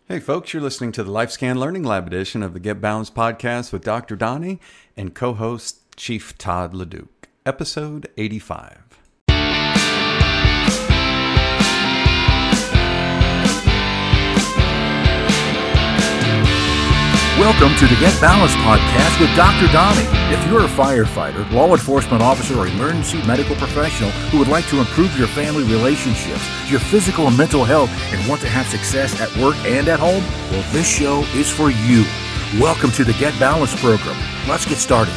Hey folks, you're listening to the LifeScan Learning Lab edition of the Get Balanced podcast with Dr. Donnie and co-host Chief Todd LeDuc, episode 85. Welcome to the Get Balanced podcast with Dr. Donnie. If you're a firefighter, law enforcement officer, or emergency medical professional who would like to improve your family relationships, your physical and mental health, and want to have success at work and at home, well, this show is for you. Welcome to the Get Balanced program. Let's get started.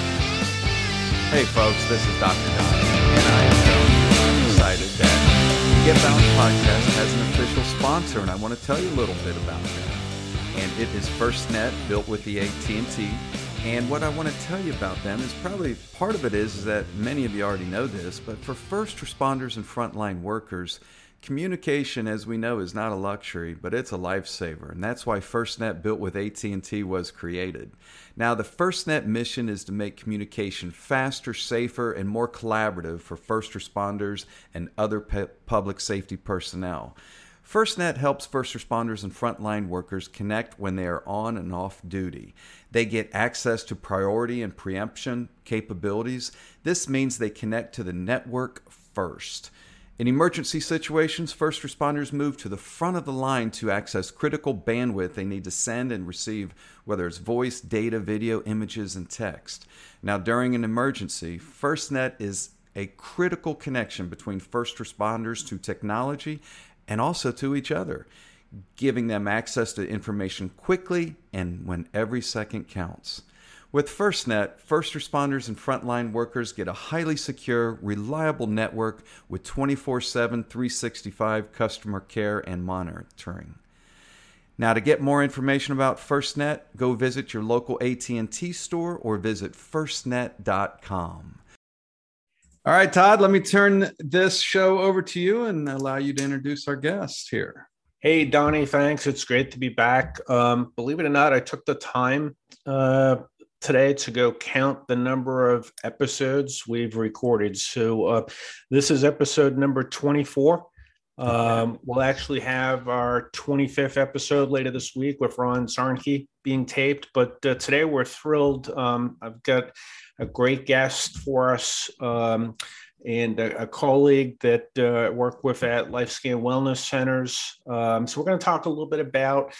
Hey folks, this is Dr. Donnie, and I am so excited that the Get Balanced podcast has an official sponsor, and I want to tell you a little bit about that. And it is FirstNet, built with the AT&T. And what I want to tell you about them is probably part of it is that many of you already know this, but for first responders and frontline workers, communication, as we know, is not a luxury, but it's a lifesaver. And that's why FirstNet, built with AT&T, was created. Now, the FirstNet mission is to make communication faster, safer, and more collaborative for first responders and other public safety personnel. FirstNet helps first responders and frontline workers connect when they are on and off duty. They get access to priority and preemption capabilities. This means they connect to the network first. In emergency situations, first responders move to the front of the line to access critical bandwidth they need to send and receive, whether it's voice, data, video, images, and text. Now, during an emergency, FirstNet is a critical connection between first responders to technology and also to each other, giving them access to information quickly and when every second counts. With FirstNet, first responders and frontline workers get a highly secure, reliable network with 24/7, 365 customer care and monitoring. Now, to get more information about FirstNet, go visit your local AT&T store or visit firstnet.com. All right, Todd, let me turn this show over to you and allow you to introduce our guest here. Hey, Donnie, thanks. It's great to be back. Believe it or not, I took the time today to go count the number of episodes we've recorded. So this is episode number 24. We'll actually have our 25th episode later this week with Ron Zarnke being taped. But today we're thrilled. I've got a great guest for us and a colleague that I work with at LifeScan Wellness Centers. So we're going to talk a little bit about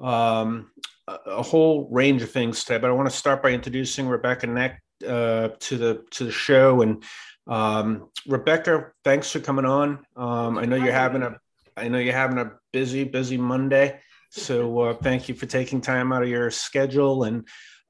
a whole range of things today. But I want to start by introducing Rebecca Neck to the show. And Rebecca, thanks for coming on. I know you're having a busy Monday. So thank you for taking time out of your schedule. And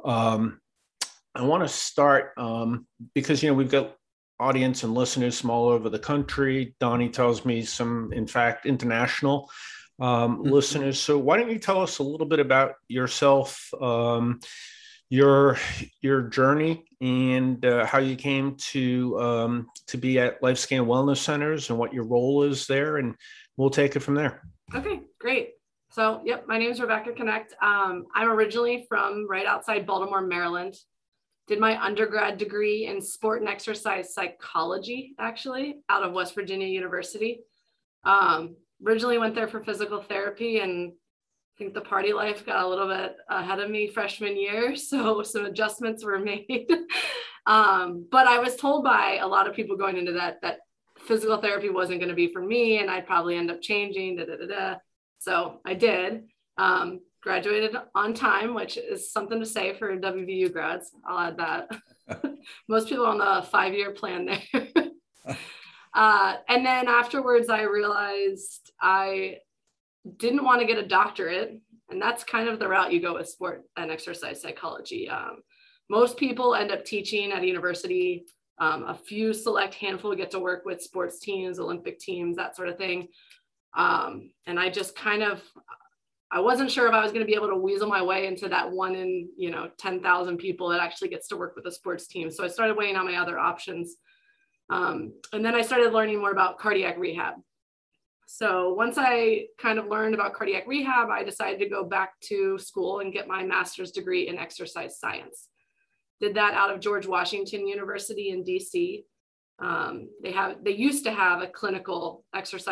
I want to start because, we've got audience and listeners from all over the country. Donnie tells me some, in fact, international listeners. So why don't you tell us a little bit about yourself, your journey, and how you came to be at LifeScan Wellness Centers and what your role is there, and we'll take it from there. Okay, great. So, my name is Rebecca Connect. I'm originally from right outside Baltimore, Maryland. Did my undergrad degree in sport and exercise psychology, actually, out of West Virginia University. Originally went there for physical therapy, and I think the party life got a little bit ahead of me freshman year, so some adjustments were made. But I was told by a lot of people going into that physical therapy wasn't going to be for me, and I'd probably end up changing. So I did. Graduated on time, which is something to say for WVU grads. I'll add that. Most people on the 5-year plan there. And then afterwards, I realized I didn't want to get a doctorate. And that's kind of the route you go with sport and exercise psychology. Most people end up teaching at a university. A few select handful get to work with sports teams, Olympic teams, that sort of thing. And I just I wasn't sure if I was going to be able to weasel my way into that 1 in 10,000 people that actually gets to work with a sports team. So I started weighing out my other options. And then I started learning more about cardiac rehab. So once I kind of learned about cardiac rehab, I decided to go back to school and get my master's degree in exercise science. Did that out of George Washington University in DC. They used to have a clinical exercise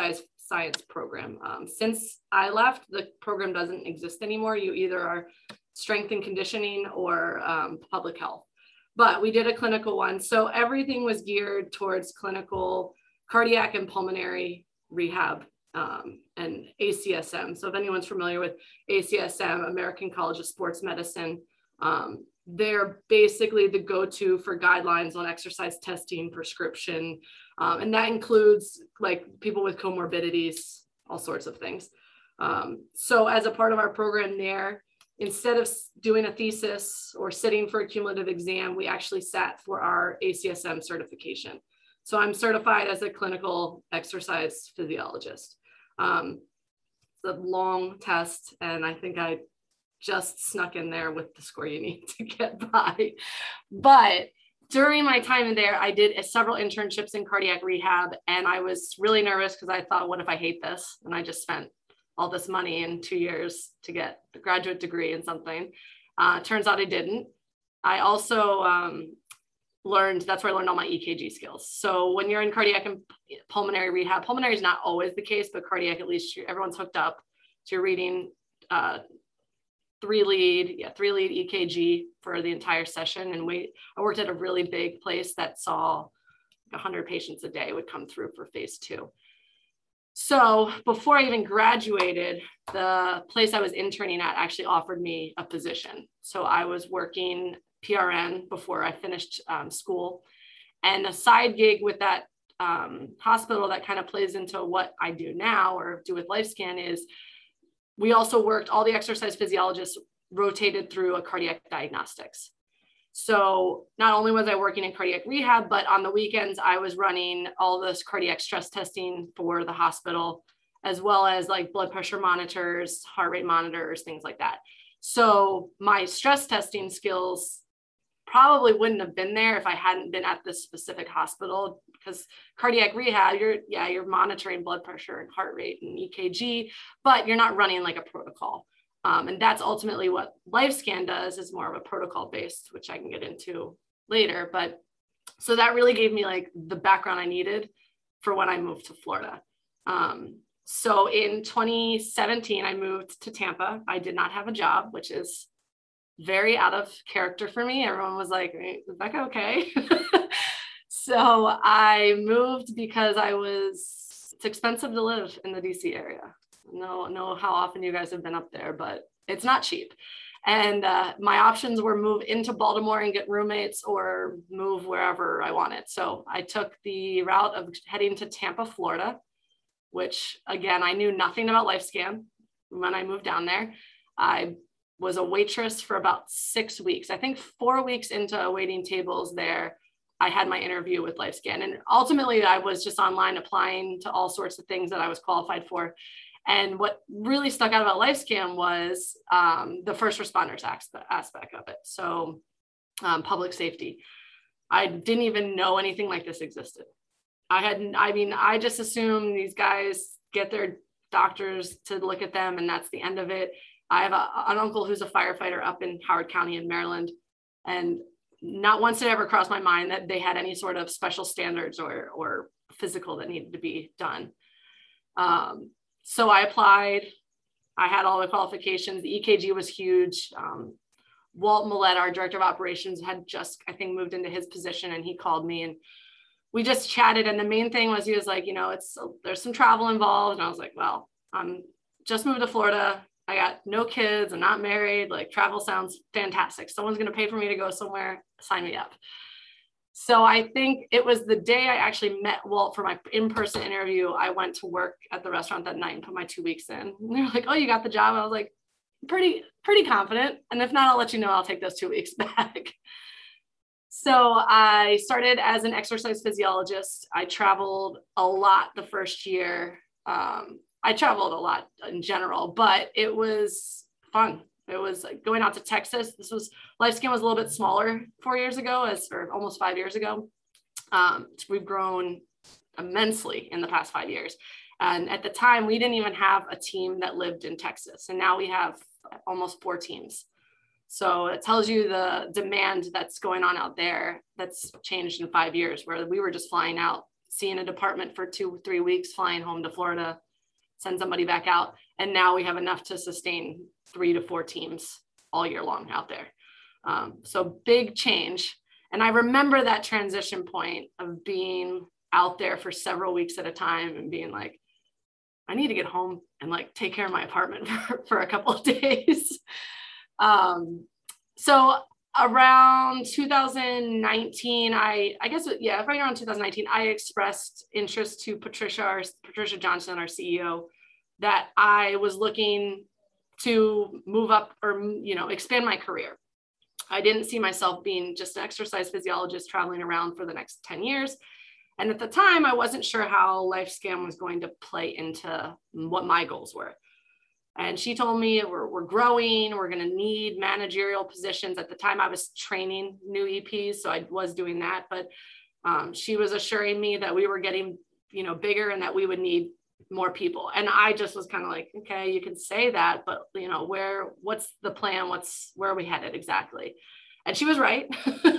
science program. Since I left, the program doesn't exist anymore. You either are strength and conditioning or public health. But we did a clinical one. So everything was geared towards clinical cardiac and pulmonary rehab and ACSM. So if anyone's familiar with ACSM, American College of Sports Medicine, they're basically the go-to for guidelines on exercise testing, prescription, and that includes like people with comorbidities, all sorts of things. So as a part of our program there, instead of doing a thesis or sitting for a cumulative exam, we actually sat for our ACSM certification. So I'm certified as a clinical exercise physiologist. It's a long test, and I think I just snuck in there with the score you need to get by. But during my time in there, I did several internships in cardiac rehab, and I was really nervous because I thought, what if I hate this? And I just spent all this money in 2 years to get a graduate degree in something. Turns out I didn't. I also learned, that's where I learned all my EKG skills. So when you're in cardiac and pulmonary rehab, pulmonary is not always the case, but cardiac, at least everyone's hooked up. So you're reading three lead EKG for the entire session. And I worked at a really big place that saw 100 patients a day would come through for phase 2. So before I even graduated, the place I was interning at actually offered me a position. So I was working PRN before I finished school. And a side gig with that hospital that kind of plays into what I do now or do with LifeScan is we also worked, all the exercise physiologists rotated through a cardiac diagnostics. So not only was I working in cardiac rehab, but on the weekends, I was running all this cardiac stress testing for the hospital, as well as like blood pressure monitors, heart rate monitors, things like that. So my stress testing skills probably wouldn't have been there if I hadn't been at this specific hospital, because cardiac rehab, you're monitoring blood pressure and heart rate and EKG, but you're not running like a protocol. And that's ultimately what LifeScan does, is more of a protocol based, which I can get into later. But so that really gave me like the background I needed for when I moved to Florida. So in 2017, I moved to Tampa. I did not have a job, which is very out of character for me. Everyone was like, is Becca okay? So I moved because it's expensive to live in the DC area. Know how often you guys have been up there, but it's not cheap. And my options were move into Baltimore and get roommates or move wherever I wanted. So I took the route of heading to Tampa, Florida, which again, I knew nothing about LifeScan when I moved down there. I was a waitress for about 6 weeks. I think 4 weeks into waiting tables there, I had my interview with LifeScan. And ultimately I was just online applying to all sorts of things that I was qualified for. And what really stuck out about LifeScan was the first responders aspect of it. So public safety. I didn't even know anything like this existed. I just assumed these guys get their doctors to look at them and that's the end of it. I have an uncle who's a firefighter up in Howard County in Maryland. And not once did it ever cross my mind that they had any sort of special standards or physical that needed to be done. So I applied. I had all the qualifications. The EKG was huge. Walt Millett, our director of operations, had just, I think, moved into his position, and he called me and we just chatted. And the main thing was, he was like, there's some travel involved. And I was like, well, I'm just moved to Florida. I got no kids. I'm not married. Like, travel sounds fantastic. Someone's going to pay for me to go somewhere. Sign me up. So I think it was the day I actually met Walt for my in-person interview. I went to work at the restaurant that night and put my 2 weeks in. And they were like, oh, you got the job? I was like, pretty confident. And if not, I'll let you know, I'll take those 2 weeks back. So I started as an exercise physiologist. I traveled a lot the first year. I traveled a lot in general, but it was fun. It was going out to Texas. LifeScan was a little bit smaller 4 years ago, or almost 5 years ago. We've grown immensely in the past 5 years. And at the time, we didn't even have a team that lived in Texas. And now we have almost 4 teams. So it tells you the demand that's going on out there that's changed in 5 years, where we were just flying out, seeing a department for 2 or 3 weeks, flying home to Florida, send somebody back out. And now we have enough to sustain 3 to 4 teams all year long out there. So big change. And I remember that transition point of being out there for several weeks at a time and being like, I need to get home and like take care of my apartment for a couple of days. So around 2019, right around 2019, I expressed interest to Patricia Johnson, our CEO, that I was looking to move up or, expand my career. I didn't see myself being just an exercise physiologist traveling around for the next 10 years. And at the time, I wasn't sure how LifeScan was going to play into what my goals were. And she told me we're growing, we're going to need managerial positions. At the time, I was training new EPs, so I was doing that. But she was assuring me that we were getting, bigger and that we would need more people. And I just was kind of like, okay, you can say that, but what's the plan? Where are we headed exactly? And she was right.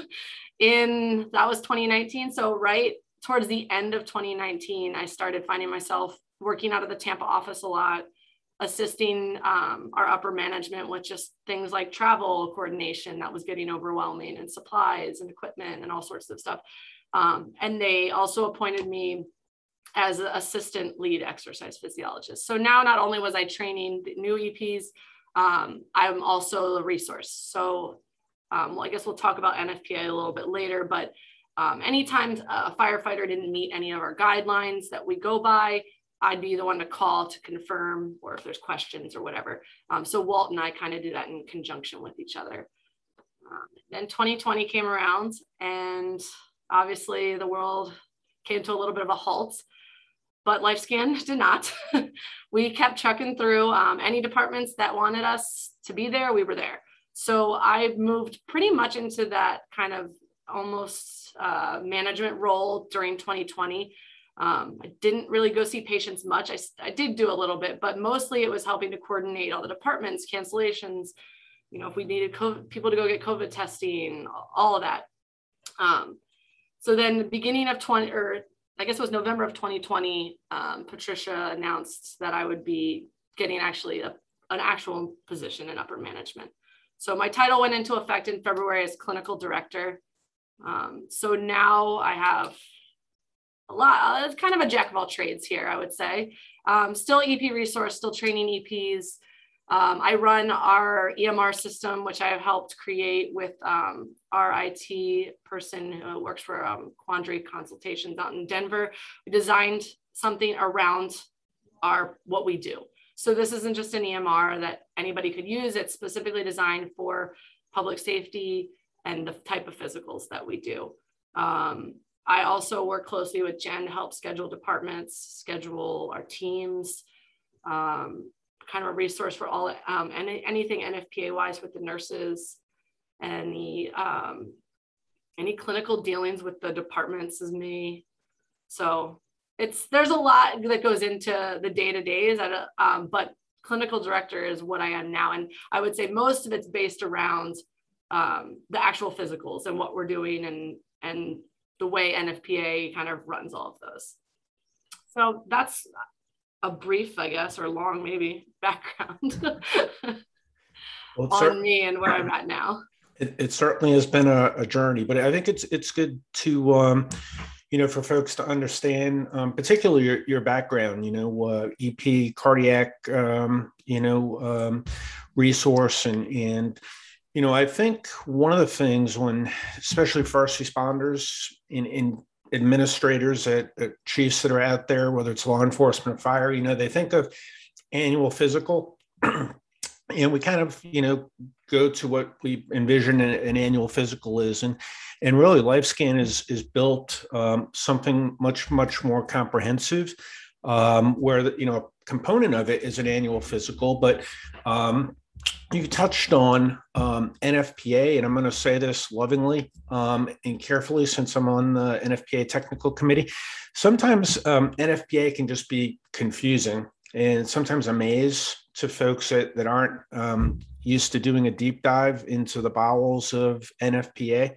That was 2019. So right towards the end of 2019, I started finding myself working out of the Tampa office a lot, assisting our upper management with just things like travel coordination that was getting overwhelming, and supplies and equipment and all sorts of stuff. And they also appointed me as an assistant lead exercise physiologist. So now not only was I training the new EPs, I'm also a resource. So I guess we'll talk about NFPA a little bit later, but anytime a firefighter didn't meet any of our guidelines that we go by, I'd be the one to call to confirm, or if there's questions or whatever. So Walt and I kind of do that in conjunction with each other. Then 2020 came around, and obviously the world came to a little bit of a halt, but LifeScan did not. We kept trucking through. Any departments that wanted us to be there, we were there. So I moved pretty much into that kind of almost management role during 2020. I didn't really go see patients much. I did do a little bit, but mostly it was helping to coordinate all the departments, cancellations, if we needed people to go get COVID testing, all of that. So then the beginning of November of 2020, Patricia announced that I would be getting actually an actual position in upper management. So my title went into effect in February as clinical director. So now I have it's kind of a jack of all trades here, I would say. Still EP resource, still training EPs. I run our EMR system, which I have helped create with our IT person who works for Quandary Consultations out in Denver. We designed something around what we do. So this isn't just an EMR that anybody could use. It's specifically designed for public safety and the type of physicals that we do. I also work closely with Jen to help schedule departments, schedule our teams, kind of a resource for all anything NFPA wise with the nurses, and any clinical dealings with the departments is me. So there's a lot that goes into the day-to-days, but clinical director is what I am now. And I would say most of it's based around the actual physicals and what we're doing and the way NFPA kind of runs all of those. So that's a brief, I guess, or long maybe, background on me and where I'm at now. It certainly has been a journey, but I think it's good to, for folks to understand, particularly your background, EP, cardiac, resource. And I think one of the things when, especially first responders in administrators at chiefs that are out there, whether it's law enforcement or fire, they think of annual physical and we kind of, go to what we envision an annual physical is. And really LifeScan is built something much, much more comprehensive where, a component of it is an annual physical, but you touched on NFPA, and I'm going to say this lovingly and carefully since I'm on the NFPA technical committee. Sometimes NFPA can just be confusing and sometimes a maze to folks that aren't used to doing a deep dive into the bowels of NFPA.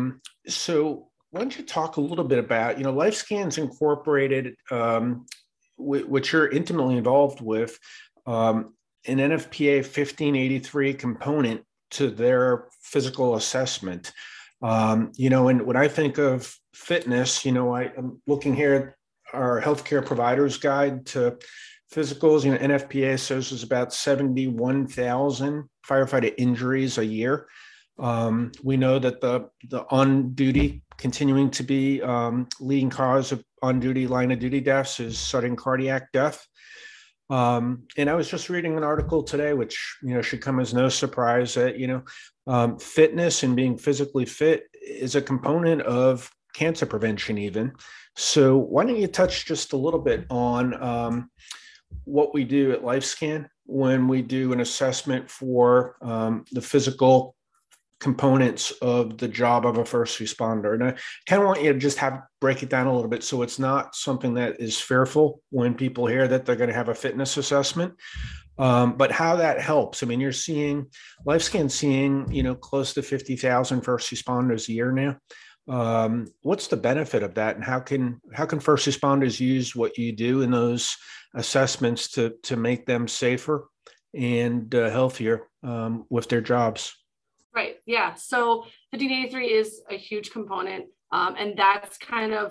So why don't you talk a little bit about, LifeScan's incorporated which you're intimately involved with, an NFPA 1583 component to their physical assessment. And when I think of fitness, I'm looking here at our healthcare providers guide to physicals. NFPA says there's about 71,000 firefighter injuries a year. We know that the on duty continuing to be leading cause of on duty line of duty deaths is sudden cardiac death. And I was just reading an article today, which should come as no surprise, that fitness and being physically fit is a component of cancer prevention even. So why don't you touch just a little bit on what we do at LifeScan when we do an assessment for the physical components of the job of a first responder. And I kind of want you to break it down a little bit so it's not something that is fearful when people hear that they're going to have a fitness assessment, but how that helps. I mean, you're seeing LifeScan seeing, close to 50,000 first responders a year now. What's the benefit of that, and how can first responders use what you do in those assessments to make them safer and healthier with their jobs? Right. Yeah. So 1583 is a huge component. And that's kind of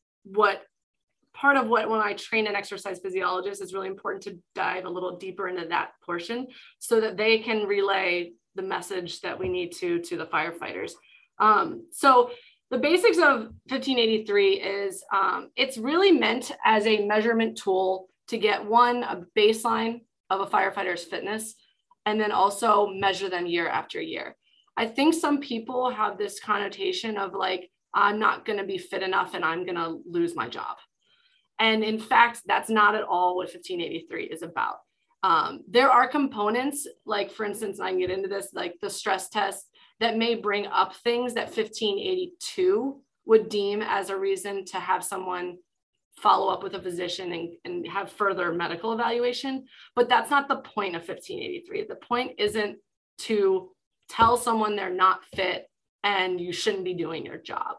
part of what, when I train an exercise physiologist, is really important to dive a little deeper into that portion so that they can relay the message that we need to the firefighters. So the basics of 1583 is it's really meant as a measurement tool to get a baseline of a firefighter's fitness, and then also measure them year after year. I think some people have this connotation of like, I'm not going to be fit enough and I'm going to lose my job. And in fact, that's not at all what 1583 is about. There are components, like for instance, I can get into this, like the stress test, that may bring up things that 1582 would deem as a reason to have someone follow up with a physician and have further medical evaluation. But that's not the point of 1583. The point isn't to tell someone they're not fit and you shouldn't be doing your job.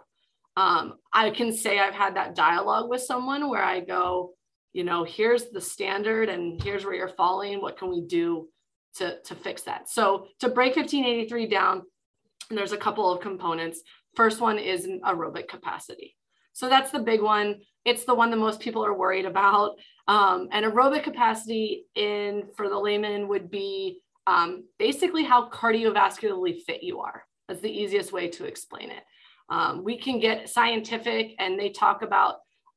I can say I've had that dialogue with someone where I go, here's the standard and here's where you're falling. What can we do to fix that? So to break 1583 down, there's a couple of components. First one is aerobic capacity. So that's the big one. It's the one that most people are worried about. And aerobic capacity for the layman would be basically how cardiovascularly fit you are. That's the easiest way to explain it. We can get scientific, and they talk about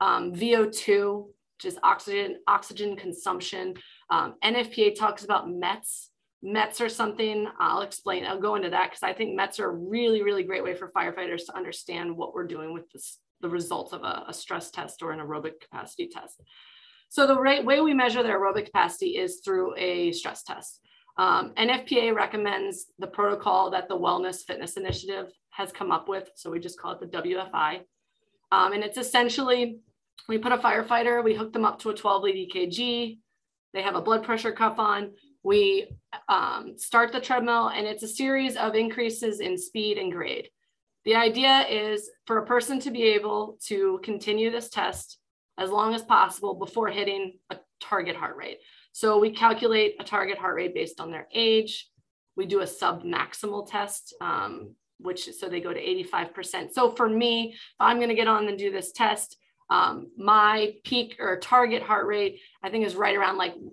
VO2, which is oxygen consumption. NFPA talks about METs. METs are something I'll go into that because I think METs are a really, really great way for firefighters to understand what we're doing with the results of a stress test or an aerobic capacity test. So the way we measure their aerobic capacity is through a stress test. NFPA recommends the protocol that the Wellness Fitness Initiative has come up with. So we just call it the WFI. And it's essentially, we put a firefighter, we hook them up to a 12 lead EKG. They have a blood pressure cuff on. We start the treadmill, and it's a series of increases in speed and grade. The idea is for a person to be able to continue this test as long as possible before hitting a target heart rate. So we calculate a target heart rate based on their age. We do a sub-maximal test, so they go to 85%. So for me, if I'm going to get on and do this test, my peak or target heart rate, I think, is right around like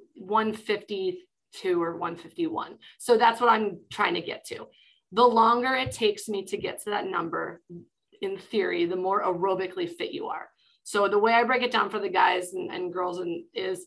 152 or 151. So that's what I'm trying to get to. The longer it takes me to get to that number, in theory, the more aerobically fit you are. So the way I break it down for the guys and girls is,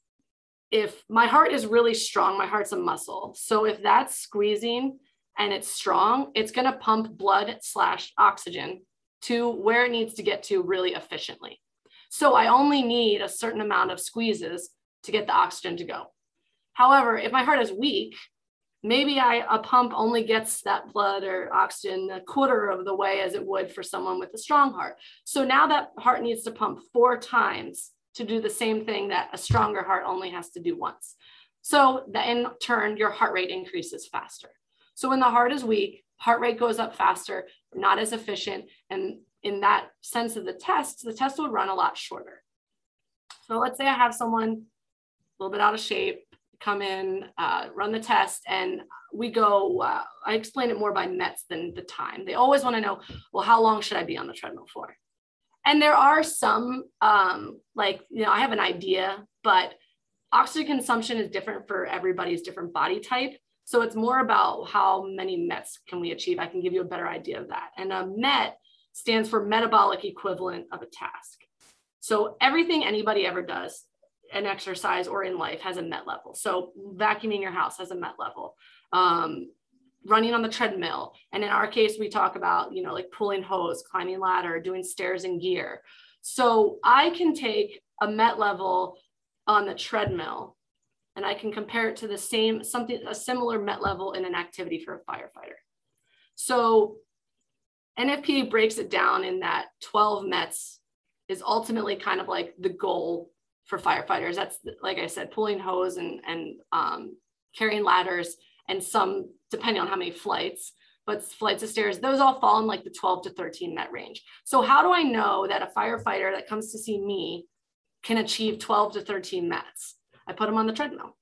if my heart is really strong, my heart's a muscle. So if that's squeezing and it's strong, it's going to pump blood/oxygen to where it needs to get to really efficiently. So I only need a certain amount of squeezes to get the oxygen to go. However, if my heart is weak, maybe a pump only gets that blood or oxygen a quarter of the way as it would for someone with a strong heart. So now that heart needs to pump 4 times to do the same thing that a stronger heart only has to do once. So that in turn, your heart rate increases faster. So when the heart is weak, heart rate goes up faster, not as efficient. And in that sense of the test would run a lot shorter. So let's say I have someone a little bit out of shape, come in, run the test, and we go, I explain it more by METs than the time. They always want to know, well, how long should I be on the treadmill for? And there are some, I have an idea, but oxygen consumption is different for everybody's different body type. So it's more about how many METs can we achieve. I can give you a better idea of that. And a MET stands for metabolic equivalent of a task. So everything anybody ever does, an exercise or in life, has a MET level. So vacuuming your house has a MET level. Running on the treadmill. And in our case, we talk about, like pulling hose, climbing ladder, doing stairs and gear. So I can take a MET level on the treadmill and I can compare it to a similar MET level in an activity for a firefighter. So NFPA breaks it down in that 12 METs is ultimately kind of like the goal for firefighters. That's, like I said, pulling hose and carrying ladders, and some, depending on how many flights, but flights of stairs, those all fall in like the 12 to 13 MET range. So how do I know that a firefighter that comes to see me can achieve 12 to 13 METs? I put him on the treadmill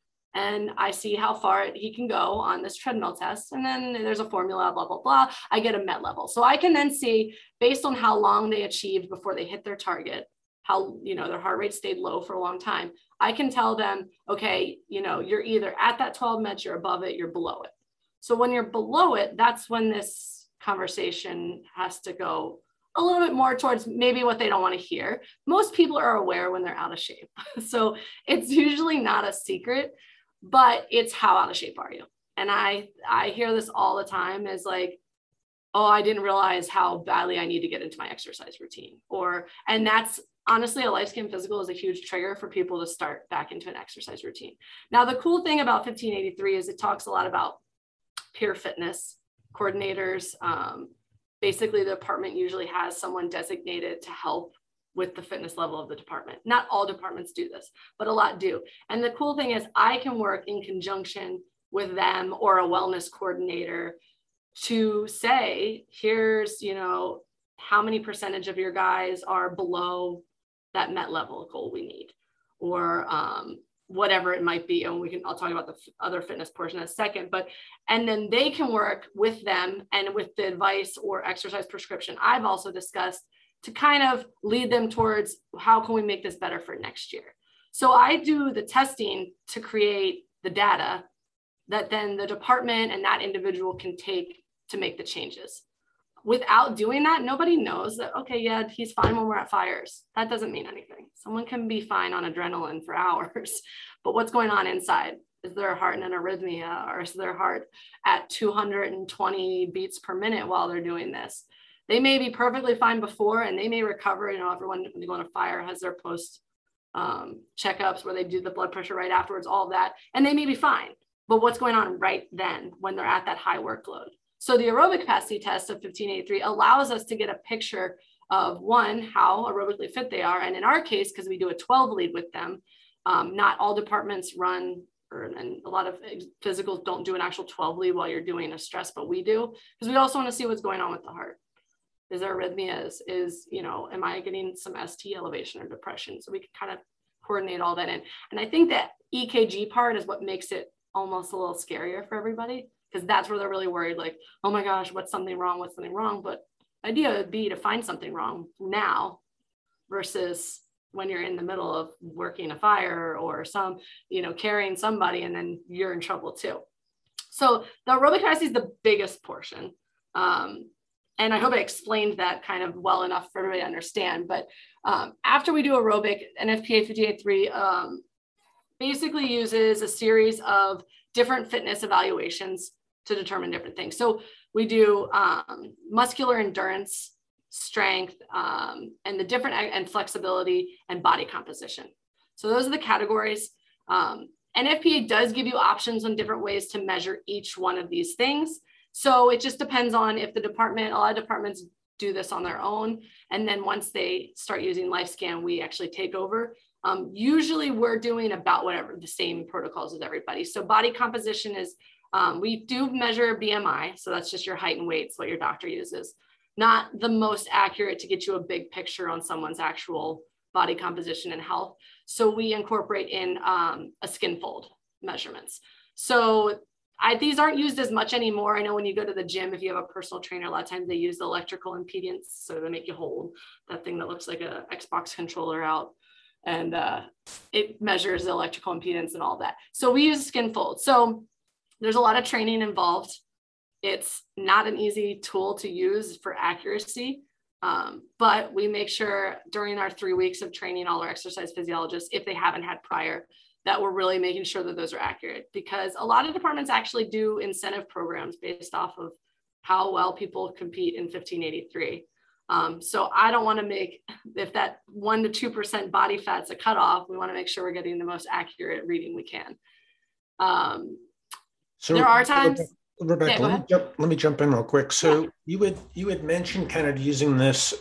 and I see how far he can go on this treadmill test. And then there's a formula, blah, blah, blah. I get a MET level. So I can then see, based on how long they achieved before they hit their target, how, their heart rate stayed low for a long time. I can tell them, okay, you're either at that 12 METs, you're above it, you're below it. So when you're below it, that's when this conversation has to go a little bit more towards maybe what they don't want to hear. Most people are aware when they're out of shape. So it's usually not a secret, but it's how out of shape are you? And I hear this all the time, is like, oh, I didn't realize how badly I need to get into my exercise routine. And that's honestly, a LifeScan physical is a huge trigger for people to start back into an exercise routine. Now, the cool thing about 1583 is it talks a lot about peer fitness coordinators. Basically, the department usually has someone designated to help with the fitness level of the department. Not all departments do this, but a lot do. And the cool thing is I can work in conjunction with them or a wellness coordinator to say, here's, how many percentage of your guys are below that MET level goal we need, or whatever it might be. And I'll talk about the other fitness portion in a second, and then they can work with them and with the advice or exercise prescription I've also discussed to kind of lead them towards how can we make this better for next year. So I do the testing to create the data that then the department and that individual can take to make the changes. Without doing that, nobody knows that, okay, yeah, he's fine when we're at fires. That doesn't mean anything. Someone can be fine on adrenaline for hours, but what's going on inside? Is their heart in an arrhythmia, or is their heart at 220 beats per minute while they're doing this? They may be perfectly fine before and they may recover. Everyone, when they go on a fire, has their post checkups where they do the blood pressure right afterwards, all of that, and they may be fine. But what's going on right then when they're at that high workload? So the aerobic capacity test of 1583 allows us to get a picture of, one, how aerobically fit they are. And in our case, because we do a 12 lead with them, not all departments run, and a lot of physicals don't do an actual 12 lead while you're doing a stress, but we do, because we also want to see what's going on with the heart. Is there arrhythmias? Am I getting some ST elevation or depression? So we can kind of coordinate all that in. And I think that EKG part is what makes it almost a little scarier for everybody, because that's where they're really worried, like, oh my gosh, what's something wrong? But the idea would be to find something wrong now versus when you're in the middle of working a fire or carrying somebody, and then you're in trouble too. So the aerobic capacity is the biggest portion. And I hope I explained that kind of well enough for everybody to understand. But after we do aerobic, NFPA 1583 basically uses a series of different fitness evaluations to determine different things. So we do muscular endurance, strength, and the different, and flexibility and body composition. So those are the categories. NFPA does give you options on different ways to measure each one of these things. So it just depends on if the department, a lot of departments do this on their own. And then once they start using LifeScan, we actually take over. Usually we're doing about whatever the same protocols as everybody. So body composition is, we do measure BMI. So that's just your height and weight. It's what your doctor uses. Not the most accurate to get you a big picture on someone's actual body composition and health. So we incorporate in a skin fold measurements. So these aren't used as much anymore. I know when you go to the gym, if you have a personal trainer, a lot of times they use the electrical impedance. So they make you hold that thing that looks like a Xbox controller out, and it measures the electrical impedance and all that. So we use skin fold. So there's a lot of training involved. It's not an easy tool to use for accuracy, but we make sure during our 3 weeks of training all our exercise physiologists, if they haven't had prior, that we're really making sure that those are accurate, because a lot of departments actually do incentive programs based off of how well people compete in 1583. So I don't want to make, if that 1% to 2% body fat's a cutoff, we want to make sure we're getting the most accurate reading we can. So there are times. Rebecca, let me jump in real quick. So yeah. you had mentioned kind of using this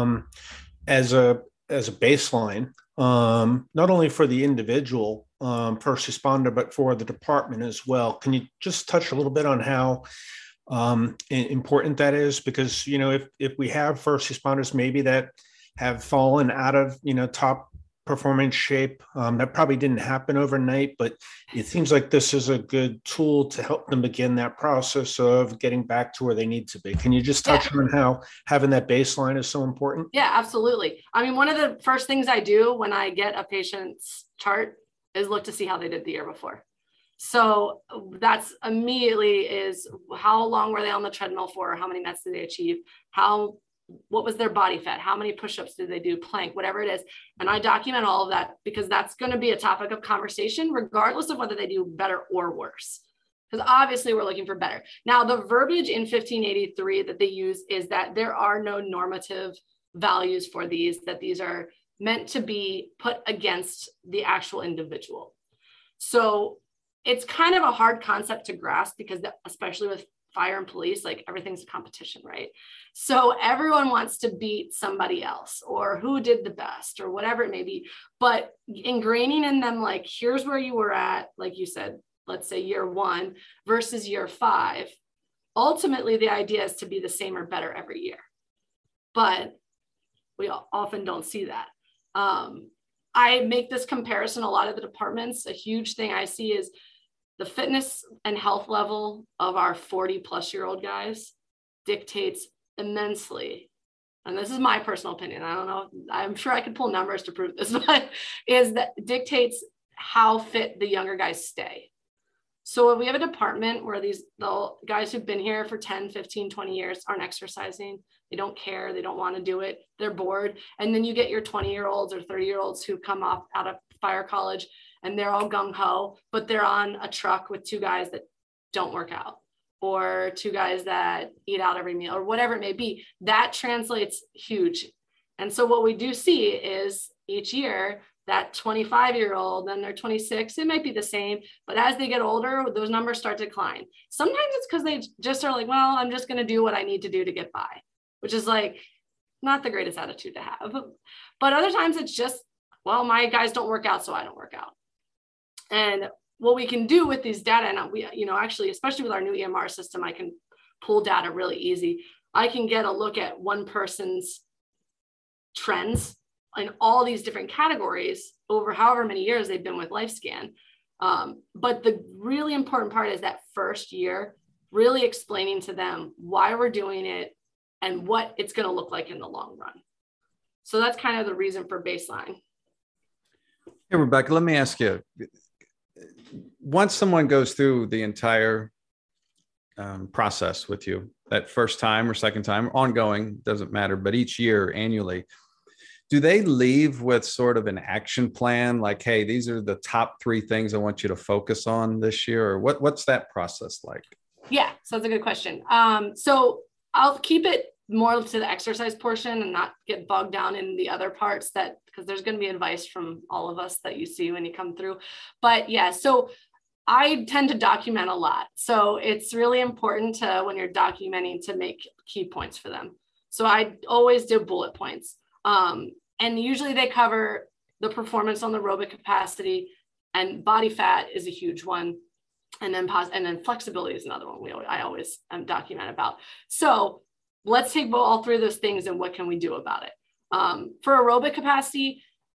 as a baseline, not only for the individual first responder, but for the department as well. Can you just touch a little bit on how important that is? Because, you know, if we have first responders maybe that have fallen out of, you know, top performance shape, that probably didn't happen overnight, but it seems like this is a good tool to help them begin that process of getting back to where they need to be. Can you just touch on how having that baseline is so important? Yeah, absolutely. I mean, one of the first things I do when I get a patient's chart is look to see how they did the year before. So that's immediately is how long were they on the treadmill for? How many METs did they achieve? What was their body fat? How many push-ups did they do? Plank, whatever it is. And I document all of that because that's going to be a topic of conversation, regardless of whether they do better or worse. Because obviously we're looking for better. Now, the verbiage in 1583 that they use is that there are no normative values for these, that these are meant to be put against the actual individual. So it's kind of a hard concept to grasp because especially with fire and police, like everything's a competition, right? So everyone wants to beat somebody else or who did the best or whatever it may be, but ingraining in them, like, here's where you were at, like you said, let's say year 1 versus year 5. Ultimately, the idea is to be the same or better every year, but we often don't see that. I make this comparison. A lot of the departments, a huge thing I see is the fitness and health level of our 40-plus-year-old guys dictates immensely. And this is my personal opinion. I don't know. I'm sure I could pull numbers to prove this, but dictates how fit the younger guys stay. So if we have a department where the guys who've been here for 10, 15, 20 years aren't exercising, they don't care, they don't want to do it, they're bored. And then you get your 20-year-olds or 30-year-olds who come out of fire college and they're all gung-ho, but they're on a truck with 2 guys that don't work out or 2 guys that eat out every meal or whatever it may be. That translates huge. And so what we do see is each year, that 25-year-old, then they're 26, it might be the same, but as they get older, those numbers start to decline. Sometimes it's because they just are like, well, I'm just going to do what I need to do to get by, which is like not the greatest attitude to have. But other times it's just, well, my guys don't work out, so I don't work out. And what we can do with these data, and we, you know, actually, especially with our new EMR system, I can pull data really easy. I can get a look at one person's trends in all these different categories over however many years they've been with LifeScan. But the really important part is that first year, really explaining to them why we're doing it and what it's going to look like in the long run. So that's kind of the reason for baseline. Hey, Rebecca, let me ask you, once someone goes through the entire process with you, that first time or second time, ongoing, doesn't matter, but each year, annually, do they leave with sort of an action plan? Like, hey, these are the top 3 things I want you to focus on this year, or what's that process like? Yeah, so that's a good question. So I'll keep it more to the exercise portion and not get bogged down in the other parts, that because there's going to be advice from all of us that you see when you come through. But yeah, so I tend to document a lot. So it's really important to, when you're documenting, to make key points for them. So I always do bullet points. And usually they cover the performance on the aerobic capacity, and body fat is a huge one. And then flexibility is another one I always document about. So let's take all 3 of those things and what can we do about it? For aerobic capacity,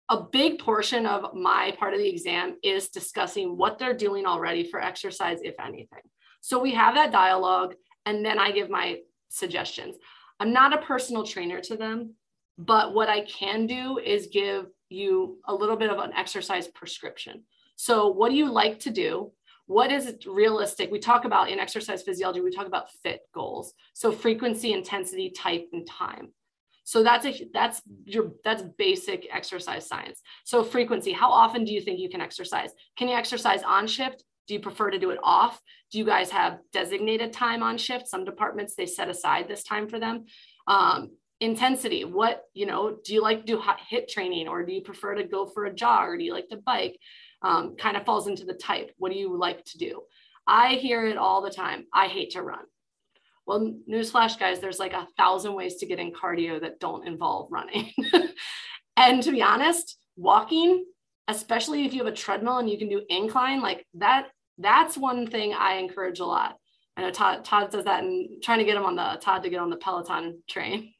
a big portion of my part of the exam is discussing what they're doing already for exercise, if anything. So we have that dialogue, and then I give my suggestions. I'm not a personal trainer to them, but what I can do is give you a little bit of an exercise prescription. So what do you like to do? What is realistic? We talk about in exercise physiology, we talk about fit goals. So frequency, intensity, type, and time. So that's basic exercise science. So frequency, how often do you think you can exercise? Can you exercise on shift? Do you prefer to do it off? Do you guys have designated time on shift? Some departments, they set aside this time for them. Intensity, what, do you like to do hot HIIT training, or do you prefer to go for a jog, or do you like to bike? Kind of falls into the type. What do you like to do? I hear it all the time. I hate to run. Well, newsflash, guys, there's like 1,000 ways to get in cardio that don't involve running. And to be honest, walking, especially if you have a treadmill and you can do incline, like that's one thing I encourage a lot. I know Todd does that, and trying to get him Todd to get on the Peloton train.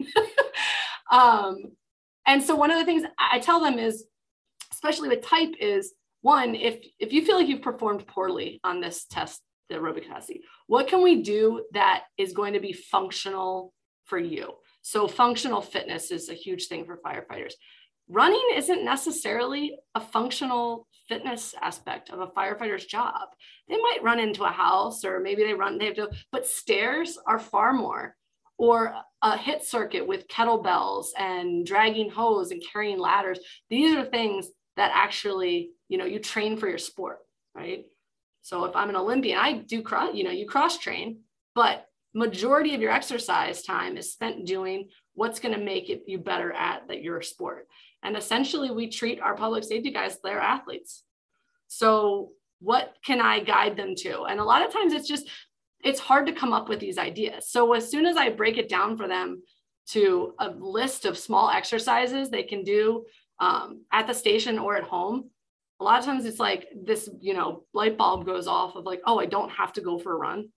And so one of the things I tell them is, especially with type, is one, if you feel like you've performed poorly on this test, the aerobic capacity, what can we do that is going to be functional for you? So functional fitness is a huge thing for firefighters. Running isn't necessarily a functional fitness aspect of a firefighter's job. They might run into a house, or maybe but stairs are far more, or a HIIT circuit with kettlebells and dragging hose and carrying ladders. These are things that actually, you train for your sport, right? So if I'm an Olympian, I do you cross train, but majority of your exercise time is spent doing what's going to make you better at your sport. And essentially we treat our public safety guys, they're athletes. So what can I guide them to? And a lot of times it's hard to come up with these ideas. So as soon as I break it down for them to a list of small exercises they can do at the station or at home, a lot of times it's like this, light bulb goes off of like, oh, I don't have to go for a run.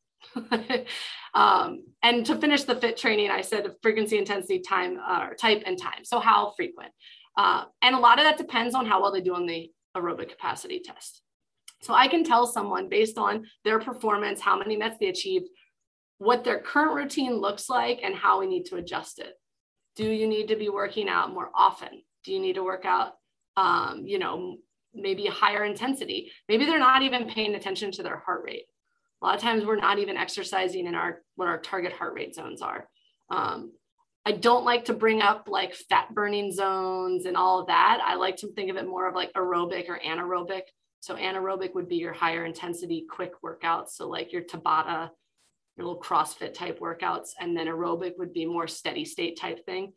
And to finish the fit training, I said frequency, intensity, time, type, and time. So how frequent? And a lot of that depends on how well they do on the aerobic capacity test. So I can tell someone based on their performance, how many METs they achieved, what their current routine looks like, and how we need to adjust it. Do you need to be working out more often? Do you need to work out, maybe a higher intensity? Maybe they're not even paying attention to their heart rate. A lot of times we're not even exercising in what our target heart rate zones are. I don't like to bring up like fat burning zones and all of that. I like to think of it more of like aerobic or anaerobic. So anaerobic would be your higher intensity, quick workouts. So like your Tabata, your little CrossFit type workouts. And then aerobic would be more steady state type thing.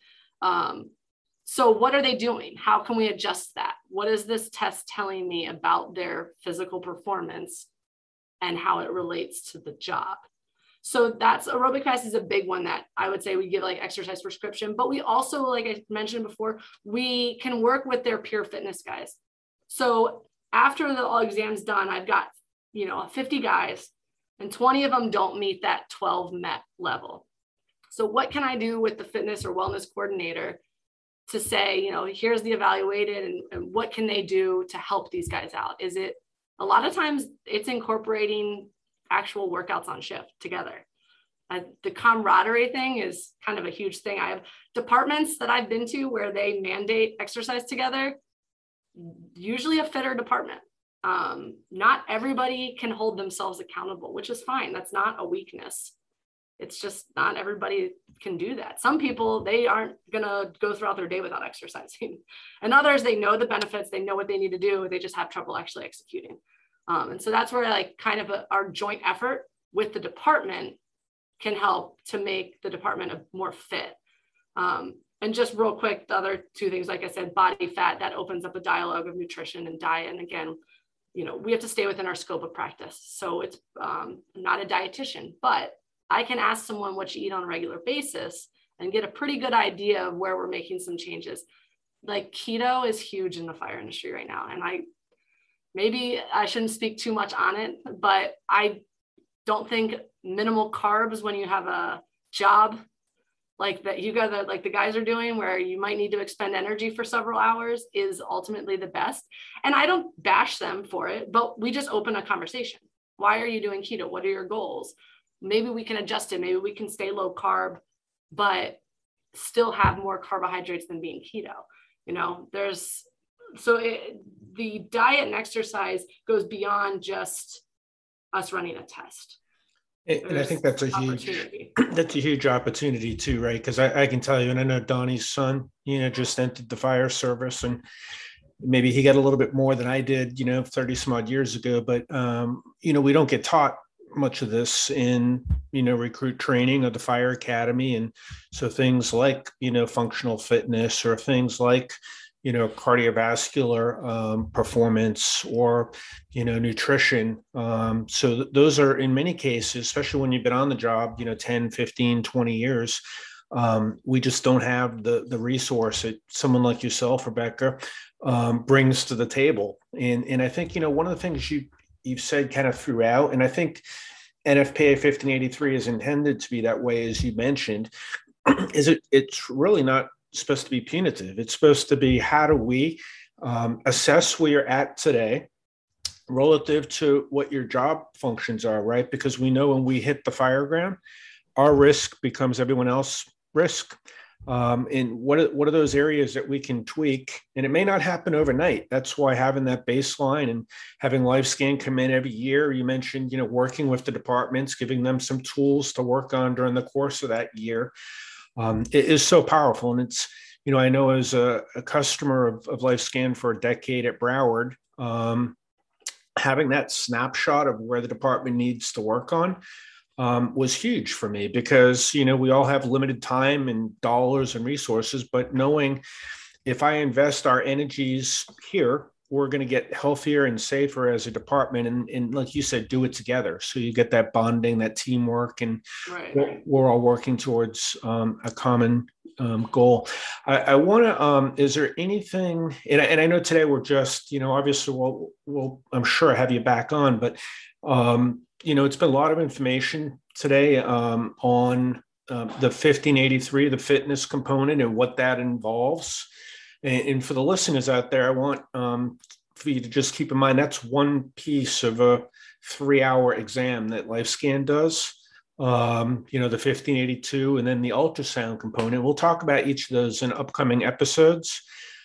So what are they doing? How can we adjust that? What is this test telling me about their physical performance and how it relates to the job? So that's aerobic capacity is a big one that I would say we give like exercise prescription, but we also, like I mentioned before, we can work with their peer fitness guys. So after the all exams done, I've got, 50 guys and 20 of them don't meet that 12 MET level. So what can I do with the fitness or wellness coordinator to say, here's the evaluated and what can they do to help these guys out? Is it, a lot of times it's incorporating actual workouts on shift together. The camaraderie thing is kind of a huge thing. I have departments that I've been to where they mandate exercise together, usually a fitter department. Not everybody can hold themselves accountable, which is fine. That's not a weakness. It's just not everybody can do that. Some people, they aren't going to go throughout their day without exercising. And others, they know the benefits, they know what they need to do. They just have trouble actually executing. And so that's where like kind of our joint effort with the department can help to make the department a more fit. And just real quick, the other two things, like I said, body fat, that opens up a dialogue of nutrition and diet. And again, we have to stay within our scope of practice. So it's not a dietitian, but I can ask someone what you eat on a regular basis and get a pretty good idea of where we're making some changes. Like keto is huge in the fire industry right now. And maybe I shouldn't speak too much on it, but I don't think minimal carbs when you have a job like that you got that, like the guys are doing, where you might need to expend energy for several hours, is ultimately the best. And I don't bash them for it, but we just open a conversation. Why are you doing keto? What are your goals? Maybe we can adjust it. Maybe we can stay low carb, but still have more carbohydrates than being keto. You know, the diet and exercise goes beyond just us running a test. And I think that's a huge opportunity too, right? Because I can tell you, and I know Donnie's son, just entered the fire service, and maybe he got a little bit more than I did, 30 some odd years ago. But, we don't get taught much of this in, recruit training of the fire academy. And so things like, functional fitness, or things like, cardiovascular performance, or, nutrition. So those are, in many cases, especially when you've been on the job, 10, 15, 20 years, we just don't have the resource that someone like yourself, Rebecca, brings to the table. And I think, one of the things you've said kind of throughout, and I think NFPA 1583 is intended to be that way, as you mentioned, is it's really not supposed to be punitive. It's supposed to be, how do we assess where you're at today relative to what your job functions are, right? Because we know when we hit the fire ground, our risk becomes everyone else's risk. And what are those areas that we can tweak? And it may not happen overnight. That's why having that baseline and having LifeScan come in every year. You mentioned, working with the departments, giving them some tools to work on during the course of that year. It is so powerful. And it's, I know as a customer of LifeScan for a decade at Broward, having that snapshot of where the department needs to work on was huge for me, because, we all have limited time and dollars and resources, but knowing if I invest our energies here, we're going to get healthier and safer as a department. And like you said, do it together. So you get that bonding, that teamwork, and right. We're all working towards a common goal. I want to, is there anything, and I know today we're just, obviously we'll I'm sure have you back on, but, it's been a lot of information today on the 1583, the fitness component, and what that involves. And for the listeners out there, I want for you to just keep in mind, that's one piece of a 3-hour exam that LifeScan does, the 1582, and then the ultrasound component. We'll talk about each of those in upcoming episodes.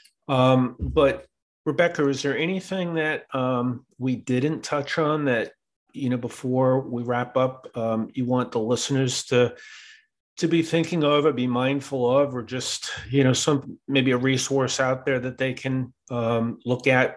But Rebecca, is there anything that we didn't touch on that, before we wrap up, you want the listeners to be thinking of, or be mindful of, or just, maybe a resource out there that they can look at,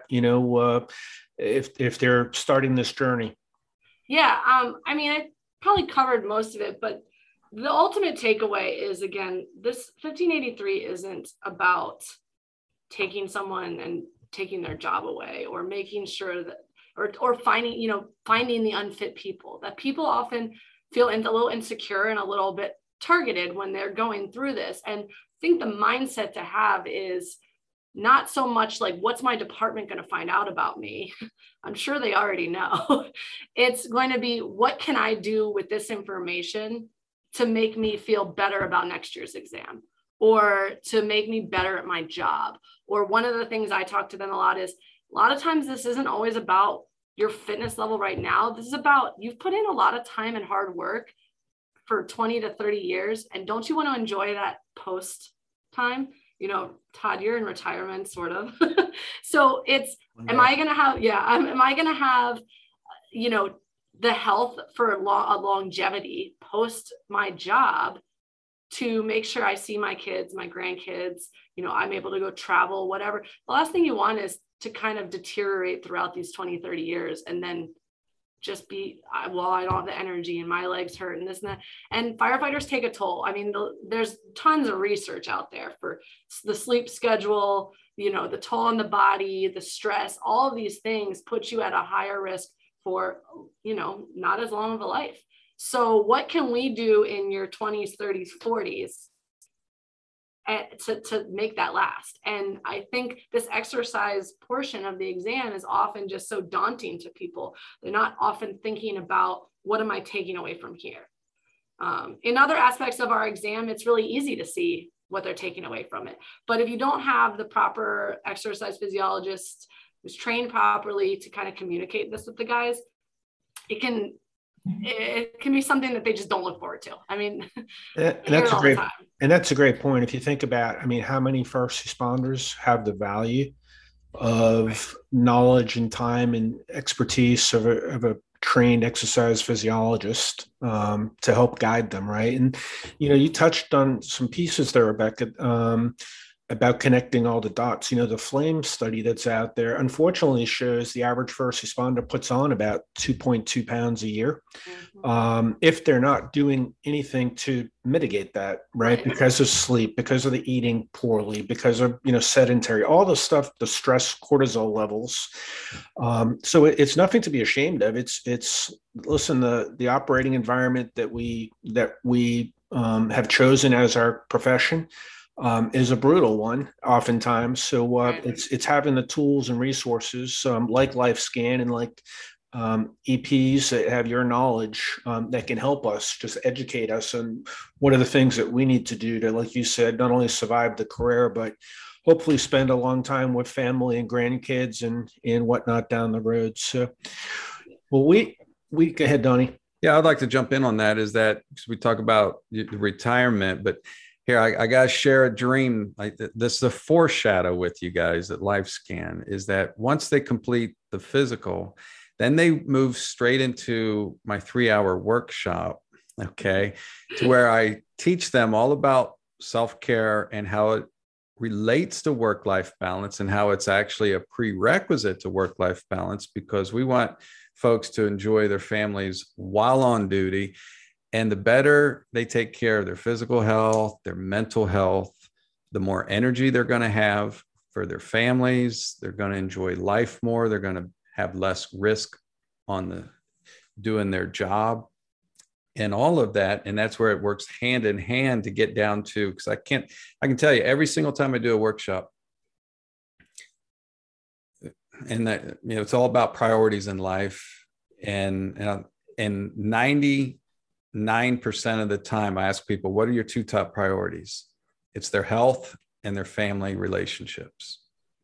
if they're starting this journey? Yeah. I probably covered most of it, but the ultimate takeaway is, again, this 1583 isn't about taking someone and taking their job away, or making sure that, or finding the unfit people. That people often feel a little insecure and a little bit targeted when they're going through this. And I think the mindset to have is not so much like, what's my department going to find out about me? I'm sure they already know. It's going to be, what can I do with this information to make me feel better about next year's exam, or to make me better at my job? Or one of the things I talk to them a lot is, a lot of times this isn't always about your fitness level right now. This is about, you've put in a lot of time and hard work for 20 to 30 years. And don't you want to enjoy that post time? Todd, you're in retirement, sort of. So it's, am I going to have, the health for a longevity post my job, to make sure I see my kids, my grandkids, I'm able to go travel, whatever. The last thing you want is to kind of deteriorate throughout these 20, 30 years, and then just be, I don't have the energy and my legs hurt and this and that. And firefighters take a toll. There's tons of research out there for the sleep schedule, the toll on the body, the stress, all of these things put you at a higher risk for, not as long of a life. So what can we do in your 20s, 30s, 40s to make that last? And I think this exercise portion of the exam is often just so daunting to people. They're not often thinking about, what am I taking away from here? In other aspects of our exam, it's really easy to see what they're taking away from it. But if you don't have the proper exercise physiologist who's trained properly to kind of communicate this with the guys, it can be something that they just don't look forward to. I mean, and that's a great point. If you think about, I mean, how many first responders have the value of knowledge and time and expertise of a trained exercise physiologist to help guide them, right? And you touched on some pieces there, Rebecca, about connecting all the dots. The FLAME study that's out there unfortunately shows the average first responder puts on about 2.2 pounds a year, if they're not doing anything to mitigate that, right? Because of sleep, because of the eating poorly, because of sedentary, all the stuff, the stress, cortisol levels. So it's nothing to be ashamed of. It's listen, the operating environment that we have chosen as our profession is a brutal one oftentimes. So it's having the tools and resources like LifeScan and like EPs that have your knowledge that can help us, just educate us on what are the things that we need to do to, like you said, not only survive the career, but hopefully spend a long time with family and grandkids and whatnot down the road. So, well, we go ahead, Donnie. Yeah, I'd like to jump in on that. Is that because we talk about the retirement, but here, I got to share a dream. Like this is a foreshadow with you guys at LifeScan, is that once they complete the physical, then they move straight into my 3-hour workshop, okay, to where I teach them all about self-care and how it relates to work-life balance and how it's actually a prerequisite to work-life balance, because we want folks to enjoy their families while on duty. And the better they take care of their physical health, their mental health, the more energy they're going to have for their families. They're going to enjoy life more. They're going to have less risk on doing their job and all of that. And that's where it works hand in hand to get down to, because I can tell you every single time I do a workshop, and that, it's all about priorities in life. And 99% of the time I ask people, what are your 2 top priorities? It's their health and their family relationships.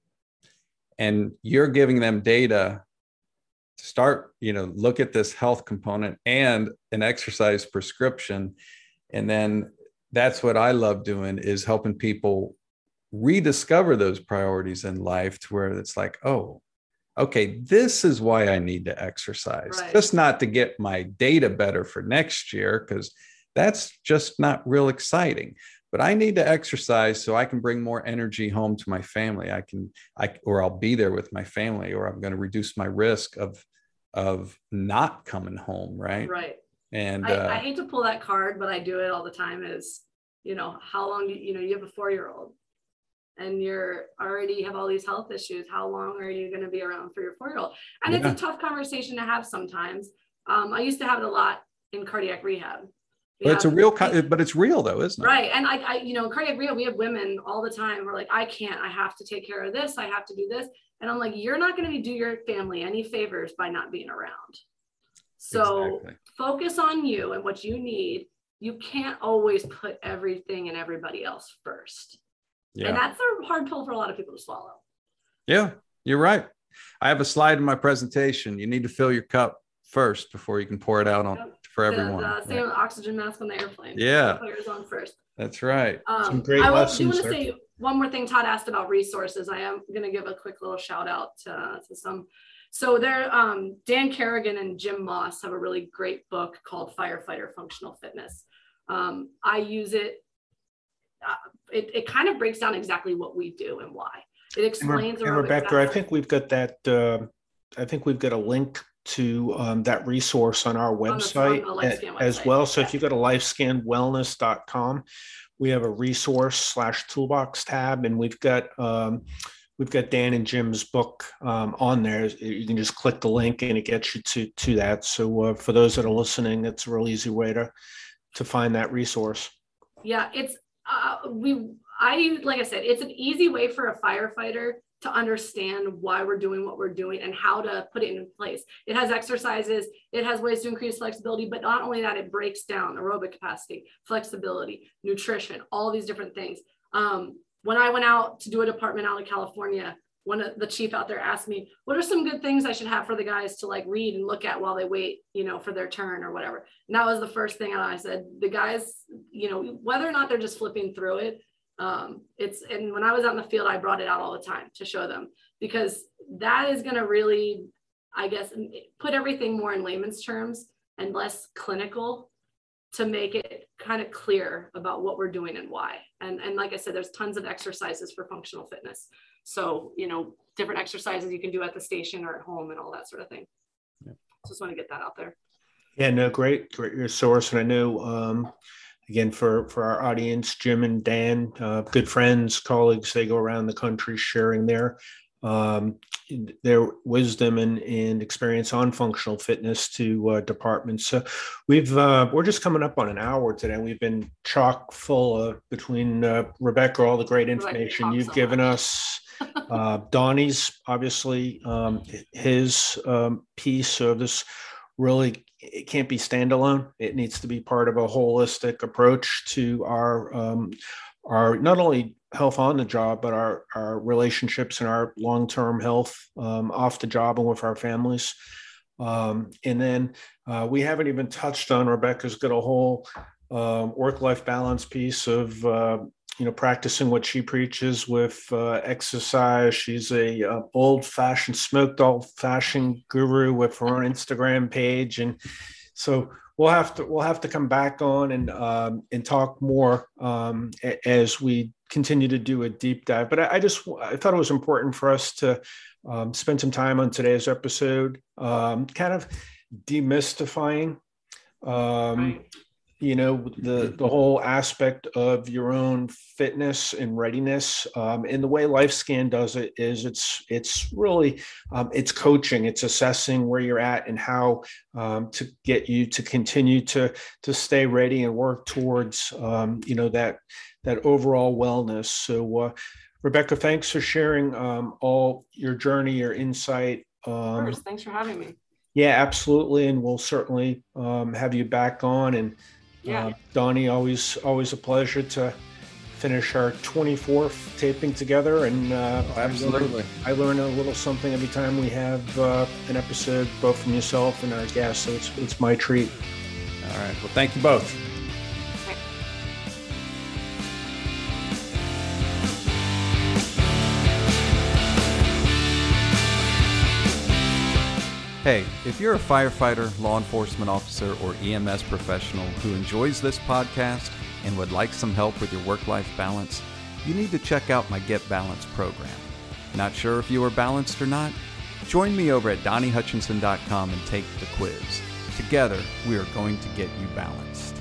And you're giving them data to start, look at this health component and an exercise prescription. And then that's what I love doing, is helping people rediscover those priorities in life, to where it's like, oh, okay, this is why I need to exercise, just not to get my data better for next year, because that's just not real exciting. But I need to exercise so I can bring more energy home to my family. Or I'll be there with my family, or I'm going to reduce my risk of not coming home. Right. And I hate to pull that card, but I do it all the time. Is, how long you have a 4-year-old and you're already have all these health issues. How long are you going to be around for your 4-year-old? And it's a tough conversation to have sometimes. I used to have it a lot in cardiac rehab. But it's real though, isn't it? Right. And cardiac rehab, we have women all the time who are like, I can't, I have to take care of this. I have to do this. And I'm like, you're not going to do your family any favors by not being around. So focus on you and what you need. You can't always put everything and everybody else first. Yeah. And that's a hard pill for a lot of people to swallow. Yeah, you're right. I have a slide in my presentation. You need to fill your cup first before you can pour it out for everyone. Same with the oxygen mask on the airplane. Yeah. Put yours on first. That's right. Some great lessons. I do want to say one more thing. Todd asked about resources. I am going to give a quick little shout out to some. So there, Dan Kerrigan and Jim Moss have a really great book called Firefighter Functional Fitness. I use it. It kind of breaks down exactly what we do and why. It explains. And Rebecca, I think we've got that. I think we've got a link to that resource on our website as well. So if you go to lifescanwellness.com, we have a resource/toolbox tab, and we've got Dan and Jim's book on there. You can just click the link and it gets you to that. So for those that are listening, it's a real easy way to find that resource. Yeah, it's like I said, it's an easy way for a firefighter to understand why we're doing what we're doing and how to put it in place. It has exercises, it has ways to increase flexibility, but not only that, it breaks down aerobic capacity, flexibility, nutrition, all these different things. When I went out to do a department out in California, one of the chief out there asked me, what are some good things I should have for the guys to like read and look at while they wait, for their turn or whatever. And that was the first thing I said, the guys, whether or not they're just flipping through it, and when I was out in the field, I brought it out all the time to show them, because that is going to really, I guess, put everything more in layman's terms and less clinical to make it kind of clear about what we're doing and why. And like I said, there's tons of exercises for functional fitness. So, different exercises you can do at the station or at home and all that sort of thing. Yeah. Just want to get that out there. Yeah, no, great resource. And I know, again, for our audience, Jim and Dan, good friends, colleagues, they go around the country sharing their wisdom and experience on functional fitness to departments. So we're just coming up on an hour today. We've been chock full between Rebecca, all the great information you've given us. Donnie's obviously his piece of this really, it can't be standalone. It needs to be part of a holistic approach to our not only health on the job, but our relationships and our long-term health off the job and with our families. And then we haven't even touched on, Rebecca's got a whole work-life balance piece of practicing what she preaches with exercise. She's a smoked old-fashioned guru with her own Instagram page, and so we'll have to come back on and talk more as we continue to do a deep dive. But I thought it was important for us to spend some time on today's episode, kind of demystifying. Right. The whole aspect of your own fitness and readiness, and the way LifeScan does it is it's really it's coaching, it's assessing where you're at and how to get you to continue to stay ready and work towards that overall wellness. So Rebecca, thanks for sharing all your journey, your insight. Of course, thanks for having me. Yeah, absolutely, and we'll certainly have you back on. And yeah. Donnie, always a pleasure to finish our 24th taping together. And absolutely, I learn a little something every time we have an episode, both from yourself and our guests. So it's my treat. All right. Well, thank you both. Hey, if you're a firefighter, law enforcement officer, or EMS professional who enjoys this podcast and would like some help with your work-life balance, you need to check out my Get Balanced program. Not sure if you are balanced or not? Join me over at DonnieHutchinson.com and take the quiz. Together, we are going to get you balanced.